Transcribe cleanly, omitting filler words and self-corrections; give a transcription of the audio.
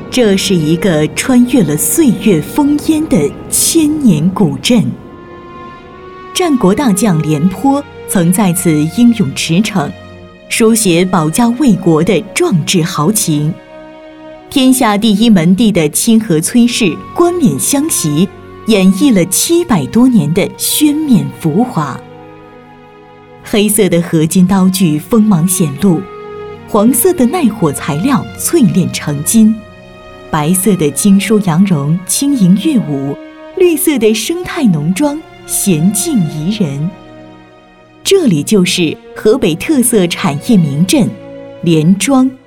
这是一个穿越了岁月烽烟的千年古镇。战国大将廉颇曾在此英勇驰骋，书写保家卫国的壮志豪情。天下第一门第的清河崔氏冠冕相袭，演绎了700多年的宣冕浮华。黑色的合金刀具锋芒显露，黄色的耐火材料淬炼成金，白色的经书羊绒轻盈悦舞，绿色的生态农庄娴静宜人。这里就是河北特色产业名镇连庄。